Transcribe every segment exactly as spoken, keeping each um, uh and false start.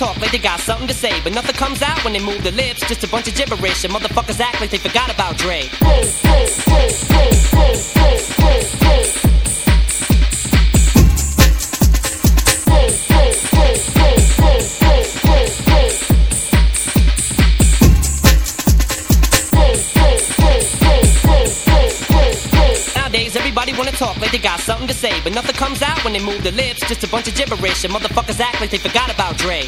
talk like they got something to say, but nothing comes out when they move their lips. Just a bunch of gibberish, and motherfuckers act like they forgot about Dre. Nowadays, everybody wanna talk like they got something to say, but nothing comes out when they move their lips. Just a bunch of gibberish, and motherfuckers act like they forgot about Dre.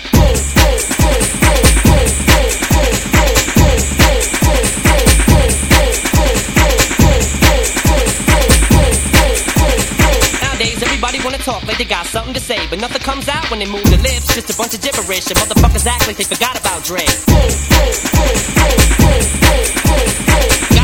Nowadays, everybody wanna talk like they got something to say, but nothing comes out when they move their lips. Just a bunch of gibberish, and motherfuckers act like they forgot about Dre.